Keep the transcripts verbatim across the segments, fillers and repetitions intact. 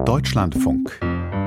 Deutschlandfunk.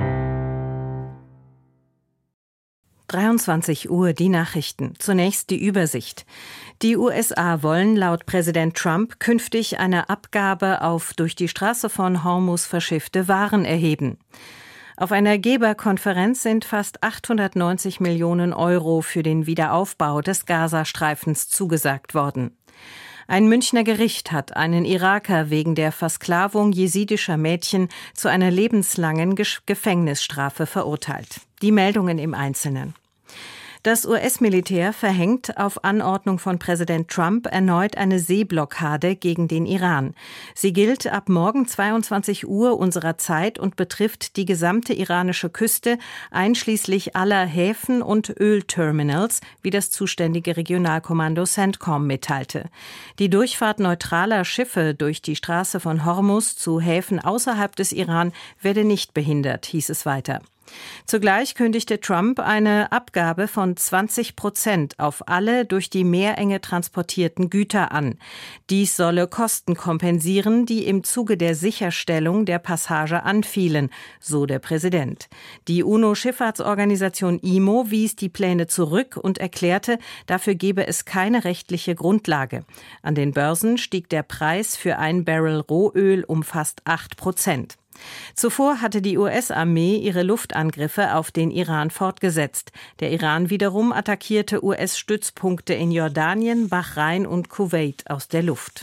dreiundzwanzig Uhr, die Nachrichten. Zunächst die Übersicht. Die U S A wollen laut Präsident Trump künftig eine Abgabe auf durch die Straße von Hormuz verschiffte Waren erheben. Auf einer Geberkonferenz sind fast achthundertneunzig Millionen Euro für den Wiederaufbau des Gazastreifens zugesagt worden. Ein Münchner Gericht hat einen Iraker wegen der Versklavung jesidischer Mädchen zu einer lebenslangen Gefängnisstrafe verurteilt. Die Meldungen im Einzelnen. Das U S-Militär verhängt auf Anordnung von Präsident Trump erneut eine Seeblockade gegen den Iran. Sie gilt ab morgen zweiundzwanzig Uhr unserer Zeit und betrifft die gesamte iranische Küste, einschließlich aller Häfen und Ölterminals, wie das zuständige Regionalkommando CENTCOM mitteilte. Die Durchfahrt neutraler Schiffe durch die Straße von Hormuz zu Häfen außerhalb des Iran werde nicht behindert, hieß es weiter. Zugleich kündigte Trump eine Abgabe von zwanzig Prozent auf alle durch die Meerenge transportierten Güter an. Dies solle Kosten kompensieren, die im Zuge der Sicherstellung der Passage anfielen, so der Präsident. Die UNO-Schifffahrtsorganisation I M O wies die Pläne zurück und erklärte, dafür gebe es keine rechtliche Grundlage. An den Börsen stieg der Preis für ein Barrel Rohöl um fast acht Prozent. Zuvor hatte die U S-Armee ihre Luftangriffe auf den Iran fortgesetzt. Der Iran wiederum attackierte U S-Stützpunkte in Jordanien, Bahrain und Kuwait aus der Luft.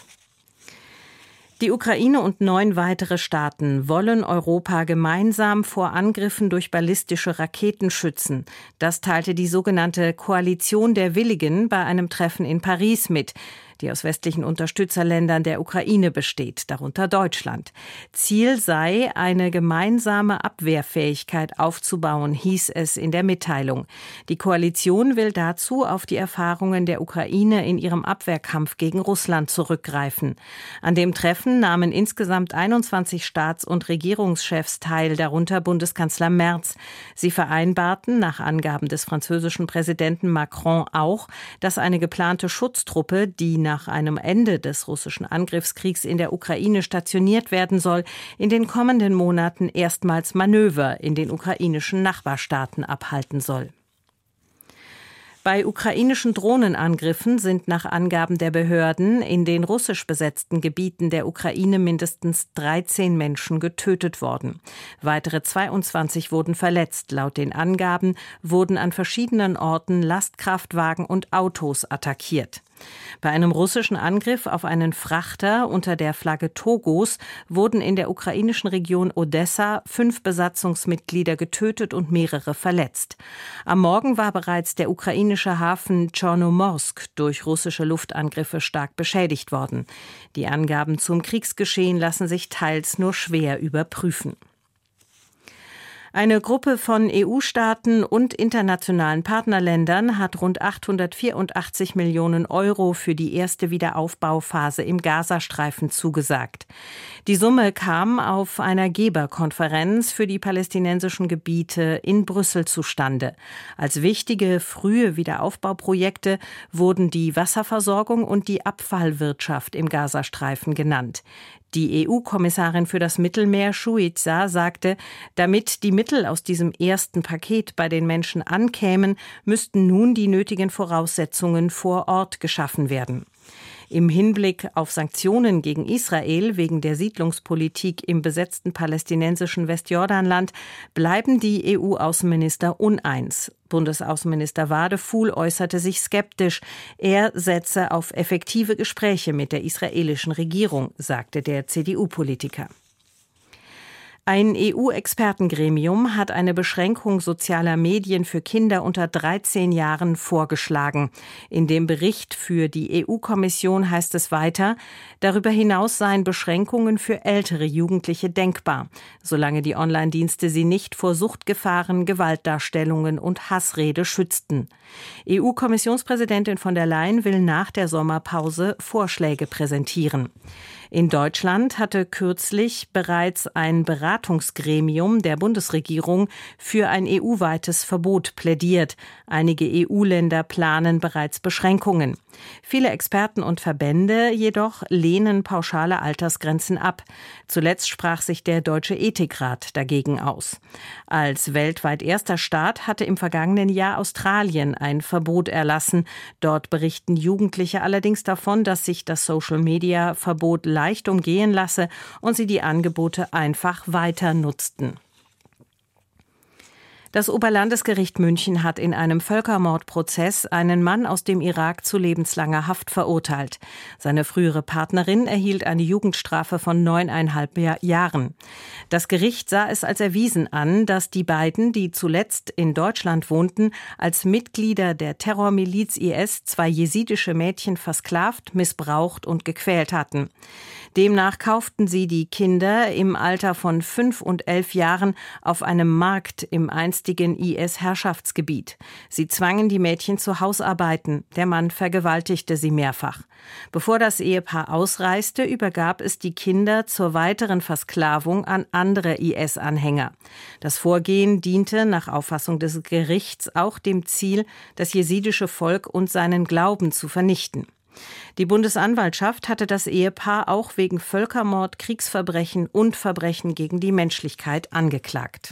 Die Ukraine und neun weitere Staaten wollen Europa gemeinsam vor Angriffen durch ballistische Raketen schützen. Das teilte die sogenannte Koalition der Willigen bei einem Treffen in Paris mit, die aus westlichen Unterstützerländern der Ukraine besteht, darunter Deutschland. Ziel sei, eine gemeinsame Abwehrfähigkeit aufzubauen, hieß es in der Mitteilung. Die Koalition will dazu auf die Erfahrungen der Ukraine in ihrem Abwehrkampf gegen Russland zurückgreifen. An dem Treffen nahmen insgesamt einundzwanzig Staats- und Regierungschefs teil, darunter Bundeskanzler Merz. Sie vereinbarten nach Angaben des französischen Präsidenten Macron auch, dass eine geplante Schutztruppe, die nach einem Ende des russischen Angriffskriegs in der Ukraine stationiert werden soll, in den kommenden Monaten erstmals Manöver in den ukrainischen Nachbarstaaten abhalten soll. Bei ukrainischen Drohnenangriffen sind nach Angaben der Behörden in den russisch besetzten Gebieten der Ukraine mindestens dreizehn Menschen getötet worden. Weitere zweiundzwanzig wurden verletzt. Laut den Angaben wurden an verschiedenen Orten Lastkraftwagen und Autos attackiert. Bei einem russischen Angriff auf einen Frachter unter der Flagge Togos wurden in der ukrainischen Region Odessa fünf Besatzungsmitglieder getötet und mehrere verletzt. Am Morgen war bereits der ukrainische Hafen Tschornomorsk durch russische Luftangriffe stark beschädigt worden. Die Angaben zum Kriegsgeschehen lassen sich teils nur schwer überprüfen. Eine Gruppe von E U-Staaten und internationalen Partnerländern hat rund achthundertvierundachtzig Millionen Euro für die erste Wiederaufbauphase im Gazastreifen zugesagt. Die Summe kam auf einer Geberkonferenz für die palästinensischen Gebiete in Brüssel zustande. Als wichtige frühe Wiederaufbauprojekte wurden die Wasserversorgung und die Abfallwirtschaft im Gazastreifen genannt. Die E U-Kommissarin für das Mittelmeer, Suica, sagte, damit die Mittel aus diesem ersten Paket bei den Menschen ankämen, müssten nun die nötigen Voraussetzungen vor Ort geschaffen werden. Im Hinblick auf Sanktionen gegen Israel wegen der Siedlungspolitik im besetzten palästinensischen Westjordanland bleiben die E U-Außenminister uneins. Bundesaußenminister Wadefuhl äußerte sich skeptisch. Er setze auf effektive Gespräche mit der israelischen Regierung, sagte der C D U-Politiker. Ein E U-Expertengremium hat eine Beschränkung sozialer Medien für Kinder unter dreizehn Jahren vorgeschlagen. In dem Bericht für die E U-Kommission heißt es weiter, darüber hinaus seien Beschränkungen für ältere Jugendliche denkbar, solange die Online-Dienste sie nicht vor Suchtgefahren, Gewaltdarstellungen und Hassrede schützten. E U-Kommissionspräsidentin von der Leyen will nach der Sommerpause Vorschläge präsentieren. In Deutschland hatte kürzlich bereits ein Beratungsgremium der Bundesregierung für ein E U-weites Verbot plädiert. Einige E U-Länder planen bereits Beschränkungen. Viele Experten und Verbände jedoch lehnen pauschale Altersgrenzen ab. Zuletzt sprach sich der Deutsche Ethikrat dagegen aus. Als weltweit erster Staat hatte im vergangenen Jahr Australien ein Verbot erlassen. Dort berichten Jugendliche allerdings davon, dass sich das Social-Media-Verbot leicht umgehen lasse und sie die Angebote einfach weiter nutzten. Das Oberlandesgericht München hat in einem Völkermordprozess einen Mann aus dem Irak zu lebenslanger Haft verurteilt. Seine frühere Partnerin erhielt eine Jugendstrafe von neuneinhalb Jahren. Das Gericht sah es als erwiesen an, dass die beiden, die zuletzt in Deutschland wohnten, als Mitglieder der Terrormiliz I S zwei jesidische Mädchen versklavt, missbraucht und gequält hatten. Demnach kauften sie die Kinder im Alter von fünf und elf Jahren auf einem Markt im einstigen I S-Herrschaftsgebiet. Sie zwangen die Mädchen zu Hausarbeiten. Der Mann vergewaltigte sie mehrfach. Bevor das Ehepaar ausreiste, übergab es die Kinder zur weiteren Versklavung an andere I S-Anhänger. Das Vorgehen diente nach Auffassung des Gerichts auch dem Ziel, das jesidische Volk und seinen Glauben zu vernichten. Die Bundesanwaltschaft hatte das Ehepaar auch wegen Völkermord, Kriegsverbrechen und Verbrechen gegen die Menschlichkeit angeklagt.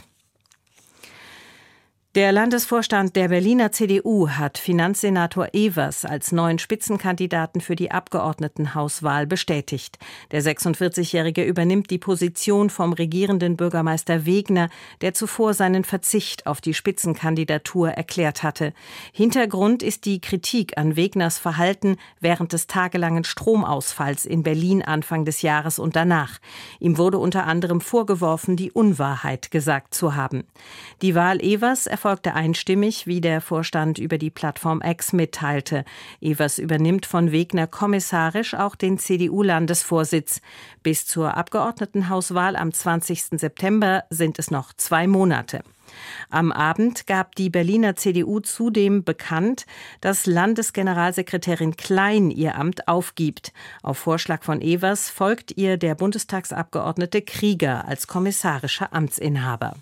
Der Landesvorstand der Berliner C D U hat Finanzsenator Evers als neuen Spitzenkandidaten für die Abgeordnetenhauswahl bestätigt. Der sechsundvierzigjährige übernimmt die Position vom regierenden Bürgermeister Wegner, der zuvor seinen Verzicht auf die Spitzenkandidatur erklärt hatte. Hintergrund ist die Kritik an Wegners Verhalten während des tagelangen Stromausfalls in Berlin Anfang des Jahres und danach. Ihm wurde unter anderem vorgeworfen, die Unwahrheit gesagt zu haben. Die Wahl Evers erfolgte einstimmig, wie der Vorstand über die Plattform X mitteilte. Evers übernimmt von Wegner kommissarisch auch den C D U-Landesvorsitz. Bis zur Abgeordnetenhauswahl am zwanzigsten September sind es noch zwei Monate. Am Abend gab die Berliner C D U zudem bekannt, dass Landesgeneralsekretärin Klein ihr Amt aufgibt. Auf Vorschlag von Evers folgt ihr der Bundestagsabgeordnete Krieger als kommissarischer Amtsinhaber.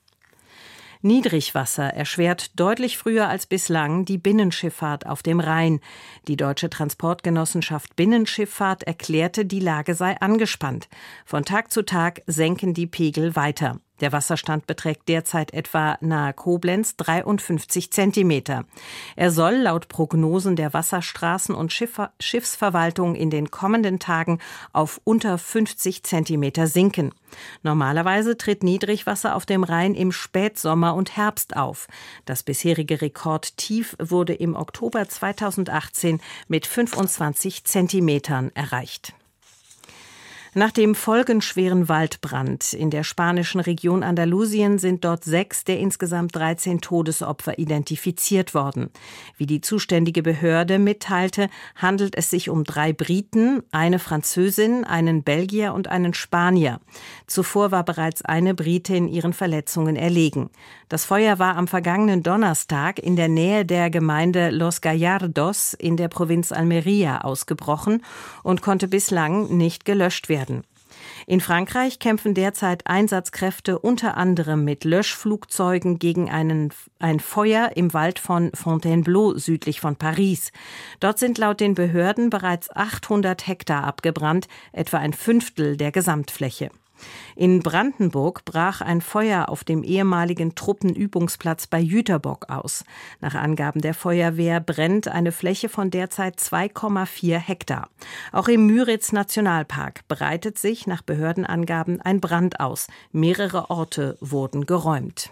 Niedrigwasser erschwert deutlich früher als bislang die Binnenschifffahrt auf dem Rhein. Die Deutsche Transportgenossenschaft Binnenschifffahrt erklärte, die Lage sei angespannt. Von Tag zu Tag senken die Pegel weiter. Der Wasserstand beträgt derzeit etwa nahe Koblenz dreiundfünfzig Zentimeter. Er soll laut Prognosen der Wasserstraßen- und Schiffer- Schiffsverwaltung in den kommenden Tagen auf unter fünfzig Zentimeter sinken. Normalerweise tritt Niedrigwasser auf dem Rhein im Spätsommer und Herbst auf. Das bisherige Rekordtief wurde im Oktober zweitausendachtzehn mit fünfundzwanzig Zentimetern erreicht. Nach dem folgenschweren Waldbrand in der spanischen Region Andalusien sind dort sechs der insgesamt dreizehn Todesopfer identifiziert worden. Wie die zuständige Behörde mitteilte, handelt es sich um drei Briten, eine Französin, einen Belgier und einen Spanier. Zuvor war bereits eine Britin ihren Verletzungen erlegen. Das Feuer war am vergangenen Donnerstag in der Nähe der Gemeinde Los Gallardos in der Provinz Almería ausgebrochen und konnte bislang nicht gelöscht werden. In Frankreich kämpfen derzeit Einsatzkräfte unter anderem mit Löschflugzeugen gegen einen, ein Feuer im Wald von Fontainebleau südlich von Paris. Dort sind laut den Behörden bereits achthundert Hektar abgebrannt, etwa ein Fünftel der Gesamtfläche. In Brandenburg brach ein Feuer auf dem ehemaligen Truppenübungsplatz bei Jüterbock aus. Nach Angaben der Feuerwehr brennt eine Fläche von derzeit zwei Komma vier Hektar. Auch im Müritz-Nationalpark breitet sich nach Behördenangaben ein Brand aus. Mehrere Orte wurden geräumt.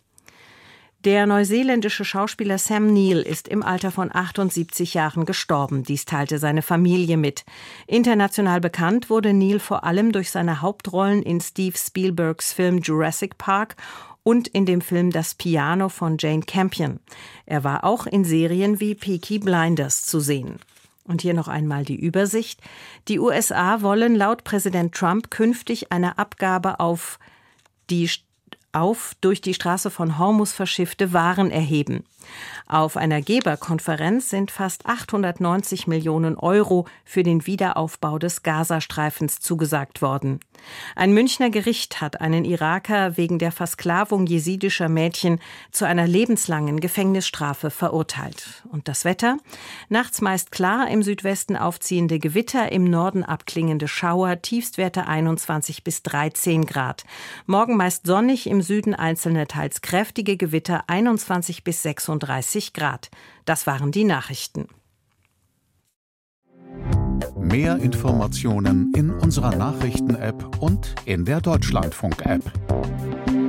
Der neuseeländische Schauspieler Sam Neill ist im Alter von achtundsiebzig Jahren gestorben. Dies teilte seine Familie mit. International bekannt wurde Neill vor allem durch seine Hauptrollen in Steve Spielbergs Film Jurassic Park und in dem Film Das Piano von Jane Campion. Er war auch in Serien wie Peaky Blinders zu sehen. Und hier noch einmal die Übersicht. Die U S A wollen laut Präsident Trump künftig eine Abgabe auf die auf durch die Straße von Hormuz verschiffte Waren erheben. Auf einer Geberkonferenz sind fast achthundertneunzig Millionen Euro für den Wiederaufbau des Gazastreifens zugesagt worden. Ein Münchner Gericht hat einen Iraker wegen der Versklavung jesidischer Mädchen zu einer lebenslangen Gefängnisstrafe verurteilt. Und das Wetter? Nachts meist klar, im Südwesten aufziehende Gewitter, im Norden abklingende Schauer, Tiefstwerte einundzwanzig bis dreizehn Grad. Morgen meist sonnig, im Süden einzelne teils kräftige Gewitter, einundzwanzig bis sechsunddreißig Grad. Das waren die Nachrichten. Mehr Informationen in unserer Nachrichten-App und in der Deutschlandfunk-App.